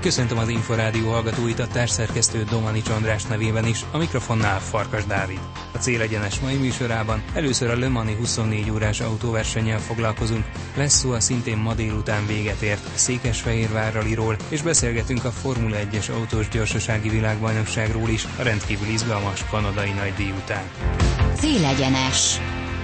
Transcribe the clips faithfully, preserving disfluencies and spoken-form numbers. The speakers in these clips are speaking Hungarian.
Köszöntöm az Inforádió hallgatóit, a társszerkesztő Domanics András nevében is, a mikrofonnál Farkas Dávid. A Célegyenes mai műsorában először a Le Mans-i huszonnégy órás autóversennyel foglalkozunk, lesz szó a szintén ma délután véget ért Székesfehérvár rallyról, és beszélgetünk a Formula egyes autós gyorsasági világbajnokságról is, a rendkívül izgalmas kanadai nagydíj után. Célegyenes.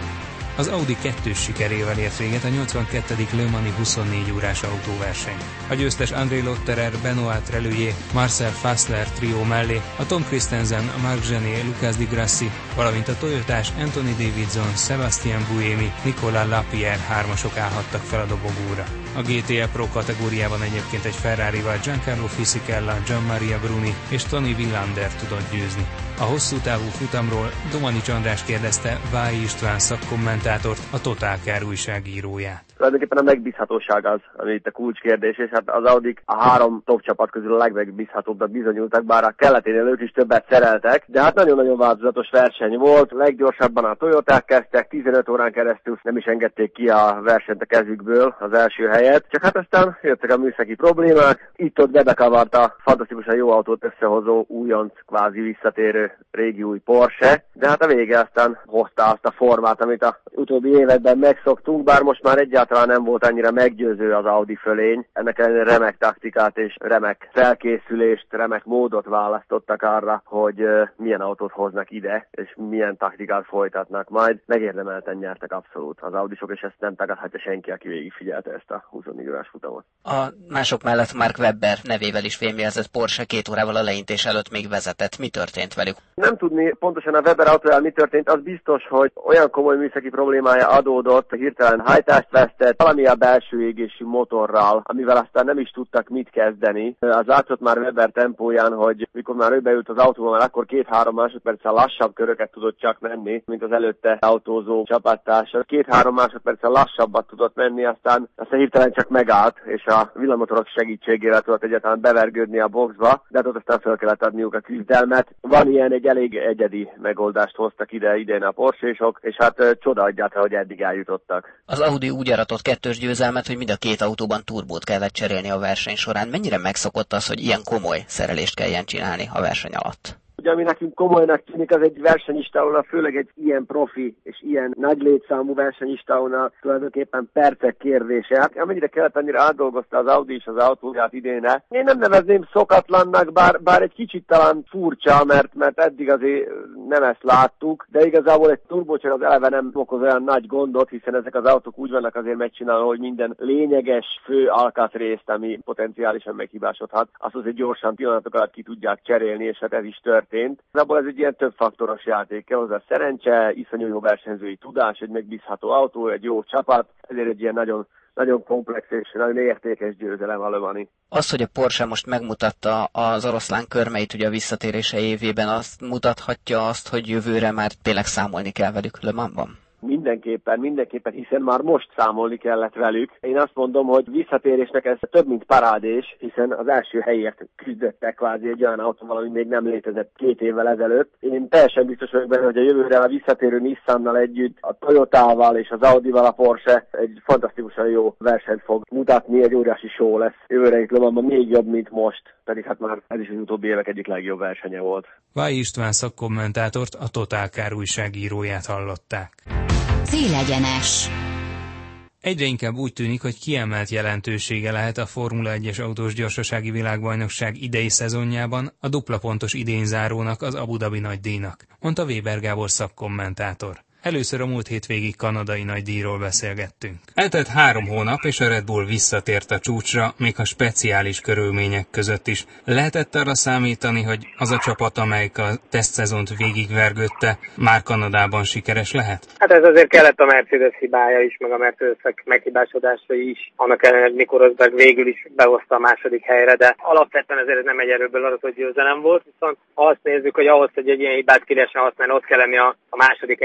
Az Audi kettős sikerével ért véget a nyolcvankettedik Le Mans-i huszonnégy órás autóverseny. A győztes André Lotterer, Benoît Trellier, Marcel Fassler trió mellé a Tom Kristensen, Marc Gené, Lucas Di Grassi, valamint a toyotás Anthony Davidson, Sébastien Buemi, Nicolas Lapierre hármasok állhattak fel a dobogóra. A gé té e Pro kategóriában egyébként egy Ferrarival Giancarlo Fisichella, Gianmaria Bruni és Tony Villander tudott győzni. A hosszú távú futamról Domanics András kérdezte Vályi István szakkommentátort, a Total Car újságíróját. Tulajdonképpen a megbízhatóság az, ami itt a kulcskérdés, és hát az Audik a három top csapat közül a legmegbízhatóbbnak bizonyultak, bár a keleténél ők is többet szereltek, de hát nagyon-nagyon változatos verseny volt, leggyorsabban a Toyoták kezdtek, tizenöt órán keresztül nem is engedték ki a versenyt a kezükből, az első helyet, csak hát aztán jöttek a műszaki problémák, itt-ott bebekavarta fantasztikusan jó autót összehozó újonc, kvázi visszatérő régi új Porsche, de hát a vége aztán hozta azt a formát, amit a utóbbi években megszoktunk, bár most már egyáltalán nem volt annyira meggyőző az Audi fölény. Ennek ellenére remek taktikát és remek felkészülést, remek módot választottak arra, hogy uh, milyen autót hoznak ide, és milyen taktikát folytatnak majd. Megérdemelten nyertek abszolút az Audisok, és ezt nem tagadhatja senki, aki végigfigyelte ezt a huszonnégy órás futamot. A mások mellett Mark Webber nevével is fémjelzett Porsche két órával a leintés előtt még vezetett. Mi történt velük? Nem tudni pontosan a Webber autójával mi történt, az biztos, hogy olyan komoly műszaki problémája adódott, hirtelen hajtást vesztett, valami a belső égésű motorral, amivel aztán nem is tudtak mit kezdeni. Az látszott már Webber tempóján, hogy mikor már ő beült az autóba, már akkor két-három másodperccel lassabb köröket tudott csak menni, mint az előtte autózó csapattársa. Két-három másodperccel lassabbat tudott menni, aztán, aztán hirtelen csak megállt, és a villanymotorok segítségével tudott egyáltalán bevergődni a boxba, de ott aztán fel kellett adniuk a küzdelmet. Van ilyen, egy elég egyedi megoldást hoztak ide idén a Porsche-sok, és hát csoda egyáltalán, hogy eddig eljutottak. Az Audi úgy aratott kettős győzelmet, hogy mind a két autóban turbót kellett cserélni a verseny során. Mennyire megszokott az, hogy ilyen komoly szerelést kelljen csinálni a verseny alatt? Ugye, ami nekünk komolynak tűnik, az egy versenyistáónál, főleg egy ilyen profi és ilyen nagy létszámú versenyistáónál tulajdonképpen percek kérdése. Hát amennyire kellett, annyira átdolgozta az Audi és az autóját idéne. Én nem nevezném szokatlannak, bár, bár egy kicsit talán furcsa, mert, mert eddig azért nem ezt láttuk, de igazából egy turbócsere az eleve nem okoz olyan nagy gondot, hiszen ezek az autók úgy vannak azért megcsinálva, hogy minden lényeges fő alkatrészt, ami potenciálisan meghibásodhat, azt azért gyorsan pillanatok alatt ki tudják cserélni, és hát ez is tört. Abból ez egy ilyen többfaktoros játék, hozzá szerencse, iszonyú jó versenyzői tudás, egy megbízható autó, egy jó csapat, ezért egy ilyen nagyon, nagyon komplex és nagyon értékes győzelem a Le Mans-i. Az, hogy a Porsche most megmutatta az oroszlán körmeit ugye a visszatérése évében, azt mutathatja azt, hogy jövőre már tényleg számolni kell velük Le Mans-ban? Mindenképpen, mindenképpen, hiszen már most számolni kellett velük. Én azt mondom, hogy visszatérésnek ez több, mint parádés, hiszen az első helyért küzdöttek kvázi egy olyan autóval, ami még nem létezett két évvel ezelőtt. Én teljesen biztos vagyok benne, hogy a jövőre a visszatérő Nissannal együtt, a Toyotával és az Audival a Porsche egy fantasztikusan jó versenyt fog mutatni, egy óriási show lesz. Jövőre itt Le Mans-ban még jobb, mint most, pedig hát már ez is az utóbbi évek egyik legjobb versenye volt. Vályi István szakkommentátort, a Total Car újságíróját hallották. Célegyenes. Egyre inkább úgy tűnik, hogy kiemelt jelentősége lehet a Formula egyes autós gyorsasági világbajnokság idei szezonjában a dupla pontos idényzárónak, az Abu Dhabi nagydíjnak, mondta Weber Gábor szakkommentátor. Először a múlt hétvégi kanadai nagydíjról beszélgettünk. Eltelt három hónap, és a Red Bull visszatért a csúcsra, még a speciális körülmények között is. Lehetett arra számítani, hogy az a csapat, amelyik a tesztszezont végigvergődte, már Kanadában sikeres lehet? Hát ez azért kellett a Mercedes hibája is, meg a Mercedesek meghibásodásai is. Annak ellenére, hogy Nico Rosberg végül is behozta a második helyre, de alapvetően azért ez nem egy erőből aratott győzelem volt, viszont ha azt nézzük, hogy ahhoz, hogy egy ilyen hibát ki lehessen használni, ott kell lenni a, a második erőként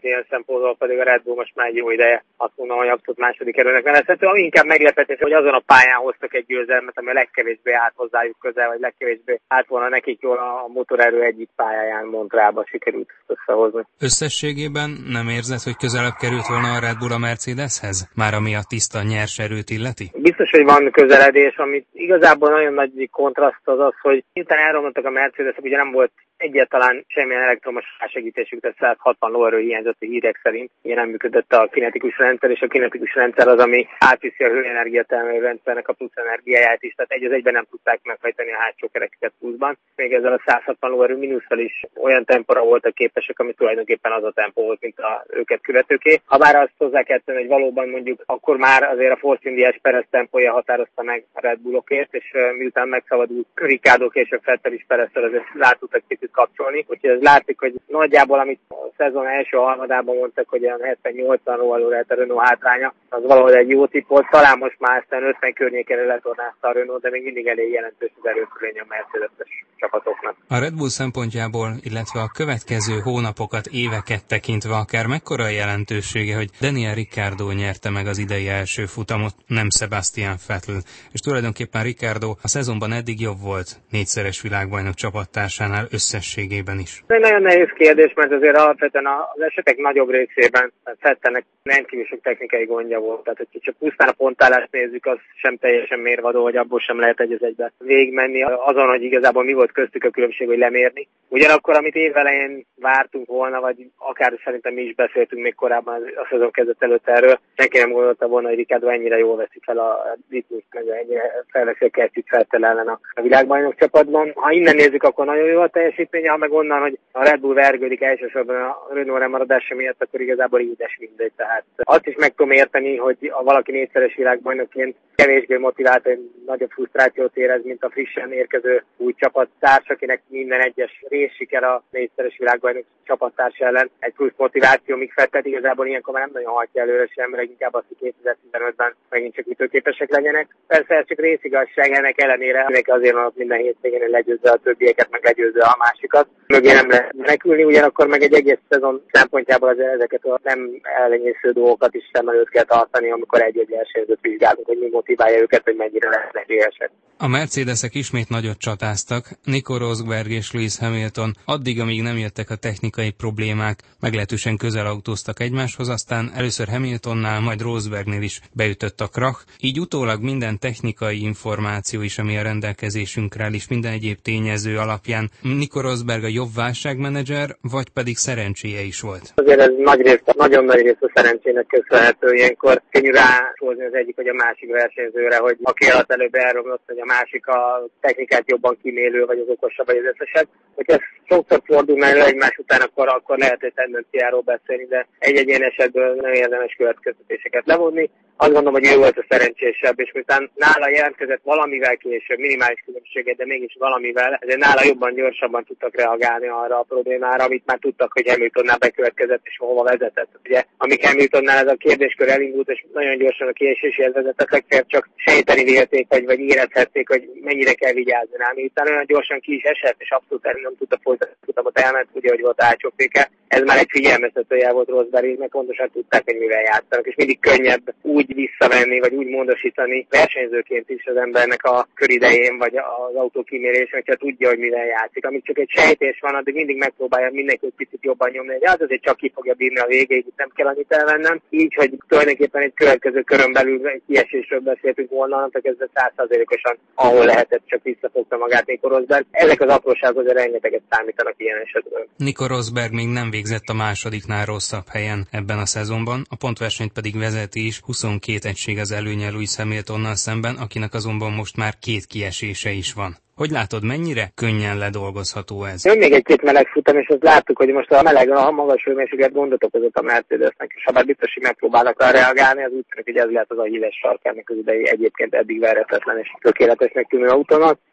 ilyen szempontból pedig a Red Bull most már egy jó ideje azt mondom, hogy abszolút második erőnek nevezhető. Ami inkább meglepetés, hogy azon a pályán hoztak egy győzelmet, ami a legkevésbé állt hozzájuk közel, vagy legkevésbé állt volna nekik jól a motorerő egyik pályáján, Montrealba sikerült összehozni. Összességében nem érzed, hogy közelebb került volna a Red Bull a Mercedeshez? Már ami a tiszta nyers erőt illeti? Biztos, hogy van közeledés, amit igazából nagyon nagy kontraszt az az, hogy miután elromlottak a Mercedesek, ugye nem volt egyáltalán semmilyen elektromos segítésük, tehát száz hatvan lóerő hiányzott a hírek szerint. Ugye nem működött a kinetikus rendszer, és a kinetikus rendszer az, ami átviszi a hőenergia termelő rendszernek a plusz energiáját is, tehát egy az egyben nem tudták meghajtani a hátsó kerekeket pluszban. Még ezzel a száz hatvan lóerő mínusszal is olyan tempóra voltak képesek, ami tulajdonképpen az a tempó volt, mint a őket követőké. Ha bár azt hozzá kell tenni, hogy valóban mondjuk akkor már azért a Force India-s Perez tempója határozta meg a Red Bullokért, és miután megszabadult Ricciardo később Vettel is Perezzel, azért rá tudtak kicsit kapcsolni. Úgyhogy ez látszik, hogy nagyjából, amit a szezon első harmadában mondtak, hogy olyan hetven-nyolcvan lóerő lehet a Renault hátránya, az valahol egy jó tipp volt. Talán most már aztán ötven környékére letornázta a Renault, de még mindig elég jelentős az erőfölény a Mercedes-es csapatoknak. A Red Bull szempontjából, illetve a következő hónapokat, éveket tekintve akár mekkora a jelentősége, hogy Daniel Ricciardo nyerte meg az idei első futamot, nem Sebastian Vettel. És tulajdonképpen Ricciardo a szezonban eddig jobb volt négyszeres világbajnok csapattársánál összességében is. Ez egy nagyon nehéz kérdés, mert azért alapvetően az esetek nagyobb részében Vettelnek rendkívül sok technikai gondja volt. Tehát, hogy csak pusztán a pontállást nézzük, az sem teljesen mérvadó, hogy abból sem lehet egy az egybe végigmenni. Azon, hogy igazából mi volt köztük a különbség, hogy lemérni. Ugyanakkor, amit évelején vártunk volna, vagy akár szerintem mi is beszéltünk még korábban a szezon kezdet előtt erről, senki nem gondolta volna, hogy Ricciardo ennyire jól veszi fel a ritmust, meg ennyire felveszi a kesztyűt Vettel ellen a, a világbajnok csapatban. Ha innen nézzük, akkor nagyon jó a teljesítménye, ha meg onnan, hogy a Red Bull vergődik elsősorban a Renault lemaradása miatt, akkor igazából édes mindegy. Tehát azt is meg tudom érteni, hogy a valaki négyszeres világbajnokként kevésbé motivált, hogy nagyobb frusztrációt érez, mint a frissen érkező új csapattárs, akinek minden egyes részsiker a négyszeres világbajnok csapattárs ellen egy plusz motiváció, míg Vettel igazából ilyenkor már nem nagyon hajtja előre sem, mert inkább azt, hogy kétezer-tizenötben megint csak ütőképesek legyenek. Persze ez csak részigazság, ennek ellenére azért van ott minden hétvégén, hogy legyőzze a többieket, meg legyőzze a másikat. Mögé nem lehet menekülni, ugyanakkor meg egy egész szezon szempontjából az ezeket a nem ellenyésző dolgokat is szem előtt kell tartani, amikor egy-egy versenyzőt vizsgálunk, hogy mi motiválja őket, hogy mennyire lesznek éhesek. A Mercedesek ismét nagyot csatáztak. Nico Rosberg és Lewis Hamilton addig, amíg nem jöttek a technikai problémák, meglehetősen közel autóztak egymáshoz, aztán először Hamiltonnál, majd Rosbergnél is beütött a krach. Így utólag minden technikai információ is, ami a rendelkezésünkre áll, és minden egyéb tényező alapján Nico Rosberg a jobb válságmenedzser, vagy pedig szerencséje is volt? Azért ez nagy részt, nagyon nagy részt a szerencsének köszönhető. Ilyenkor könnyű ráhozni az egyik vagy a másik versenyzőre, hogy aki alatt előbb elromlott, hogy a másik a technikát jobban kimélő, vagy az okosabb, vagy az összesebb. Hogy ez sokszor fordul elő egymás után, akkor, akkor lehet egy tendenciáról beszélni, de egy-egy ilyen esetből nem érdemes következtetéseket levonni. Azt gondolom, hogy ő volt a szerencsésebb, és miután nála jelentkezett valamivel később, minimális különbséget, de mégis valamivel, ezért nála jobban, gyorsabban tudtak reagálni arra a problémára, amit már tudtak, hogy Hamiltonnál bekövetkezett, és hova vezetett. Ugye, amíg Hamiltonnál ez a kérdéskör elindult, és nagyon gyorsan a kieséséhez vezetett, legfeljebb csak sejteni vélték, vagy, vagy érezhették, hogy mennyire kell vigyázni rá. Miután olyan gyorsan ki is esett, és abszolút nem tudta folytatni, futamot elment, ugye, hogy volt átsóféke. Ez már egy figyelmeztetője volt Rosbergnek, pontosan tudták, hogy mivel játszanak, és mindig könnyebb úgy visszavenni, vagy úgy módosítani versenyzőként is az embernek a köridején, vagy az autókímérés, hogyha tudja, hogy mivel játszik. Amíg csak egy sejtés van, addig mindig megpróbálja mindenki egy picit jobban nyomni, hogy az azért csak ki fogja bírni a végéig, nem kell annyit elvennem. Így, hogy tulajdonképpen egy következő körön belül egy kiesésről beszéltünk volna, annak kezdve száz százalékosan, ahol lehetett, csak visszafogta magát Nico Rosberg. Ezek az apróságok azért rengeteget számítanak ilyen esetben. Nico Rosberg még nem végzett a másodiknál rosszabb helyen ebben a szezonban, a pontversenyt pedig vezeti is, huszonkét egység az előnye Lewis Hamiltonnal szemben, akinek azonban most már két kiesése is van. Hogy látod, mennyire könnyen ledolgozható ez? Jön még egy-két meleg futam, és azt láttuk, hogy most a meleg, a magas hőmérséklet gondot okozott a Mercedesnek, és ha bár biztos, hogy megpróbálnak rá reagálni, az úgy tűnik, hogy ez lehet az a híves sarkának az idei egyébként eddig verhetetlen és tökéletesnek tűnő autónak.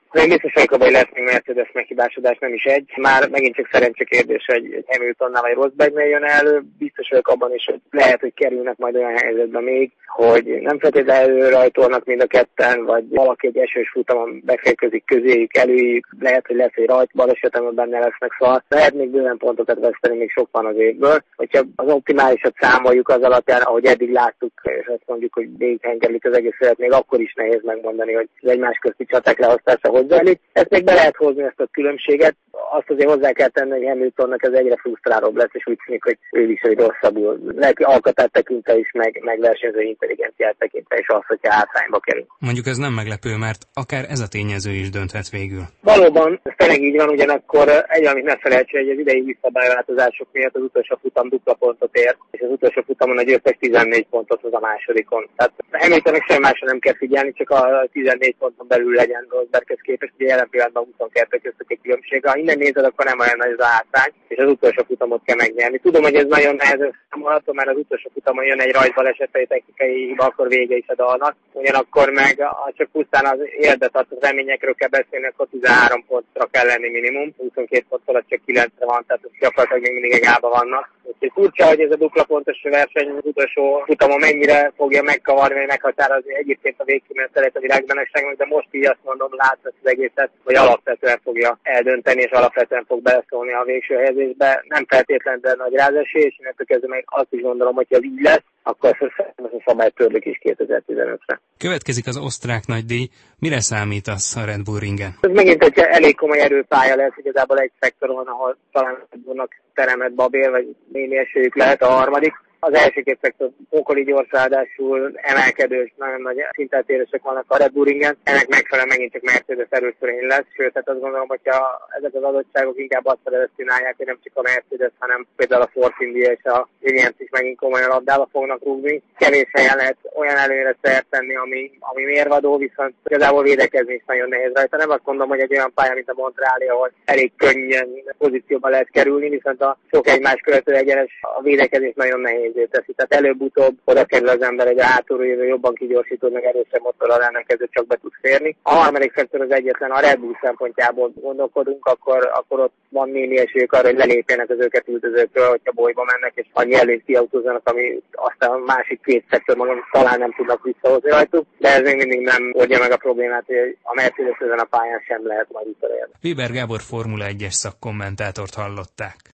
Én biztos vagyok abban, hogy lesz még Mercedes meghibásodás, nem is egy. Már megint csak szerencse kérdés, hogy Hamiltonnál vagy Rosbergnél jön elő. Biztos vagyok abban is, hogy lehet, hogy kerülnek majd olyan helyzetbe még, hogy nem feltétlenül előrajtolnak mind a ketten, vagy valaki egy esős futamon beférkőzik közéjük, előjük, lehet, hogy lesz egy rajtbaleset, amiben benne lesznek, szóval lehet még bőven pontokat veszteni, még sok van az évből. Hogyha az optimálisat számoljuk az alapján, ahogy eddig láttuk, és azt mondjuk, hogy végighengelik az egész élet, még akkor is nehéz megmondani, hogy az egymás közti csaták leosztása hogy zajlik. Ezt még be lehet hozni, ezt a különbséget. Azt azért hozzá kell tenni, hogy Hamiltonnak ez egyre frusztrálóbb lesz, és úgy tűnik, hogy ő is, hogy rosszabbul. Lelki alkatát tekintve is, meg, meg versenyző intelligenciát tekintve is az, hogyha hátrányba kerül. Mondjuk ez nem meglepő, mert akár ez a tényező is dönthet végül. Valóban, ez tényleg így van, ugyanakkor egy, amit ne felejts, hogy az idei visszabályváltozások miatt az utolsó futam dupla pontot ért, és az utolsó futamon a győztes tizennégy pontot hoz a másodikon. Tehát Hamiltonnak semmi másra nem kell figyelni, csak a tizennégy ponton belül legyen Rosberghez képest, ugye jelen pillanatban huszonkettő köztük egy különbség. Ha innen nézed, akkor nem olyan nagy az a hátrány, és az utolsó futamot kell megnyerni. Tudom, hogy ez nagyon nehezen számolható, mert az utolsó futamon jön egy rajtbaleset, egy technikai hiba, akkor vége is a dalnak. Ugyanakkor meg, ha csak pusztán az életet ad, az reményekről kell beszélni, akkor tizenhárom pontra kell lenni minimum, huszonkét pont alatt csak kilencre van, tehát gyakorlatilag még mindig egy gába vannak. Úgyhogy furcsa, hogy ez a dupla pontos verseny az utolsó futamon mennyire fogja megkavarni, vagy meghatározni egyébként a végkimenetelet a világbajnokságnak, de most így azt mondom, látszott az egészet, hogy alapvetően fogja eldönteni, és alapvetően fog beleszólni a végső helyezésbe. Nem feltétlenül, de nagy rázesés, és innentől kezdve meg azt is gondolom, hogy ez így lesz, akkor ez a szabály törlik is kétezer-tizenötre. Következik az osztrák nagydíj. Mire számítasz a Red Bull ringen? Ez megint egy elég komoly erőpálya lesz, igazából egy szektor van, ahol talán vannak teremet babér, vagy némi esélyük lehet, a harmadik. Az első két szektor pokoli gyors, ráadásul emelkedős, nagyon nagy szinteltérések vannak a Red Bull ringen. Ennek megfelelően megint csak Mercedes erősörény lesz, sőt, hát azt gondolom, hogyha ezek az adottságok inkább azt predesztinálják, hogy nem csak a Mercedes, hanem például a Force India és a Williams is megint komolyan labdába fognak rúgni. Kevés helyen lehet olyan előnyre szert tenni, ami, ami mérvadó, viszont igazából védekezni is nagyon nehéz rajta. Nem azt mondom, hogy egy olyan pálya, mint a Montreali, ahol elég könnyen pozícióba lehet kerülni, viszont a sok egymás követő egyenes a védekezés nagyon nehéz. Teszi. Tehát előbb-utóbb oda kerül az ember, egy hátulról jövő, jobban kigyorsító, meg erősebb motorral rendelkező, csak be tud férni. A harmadik szektor az egyetlen, a Red Bull szempontjából gondolkodunk, akkor, akkor ott van némi esélyük arra, hogy lelépjenek az őket üldözőkről, hogyha bolyba mennek, és annyi előnyt kiautózzanak, ami aztán a másik két szektor magam talán nem tudnak visszahozni rajtuk, de ez még mindig nem oldja meg a problémát, hogy a Mercedes ezen a pályán sem lehet majd utolérni. Weber Gábor Formula egyes szakkommentátort hallották.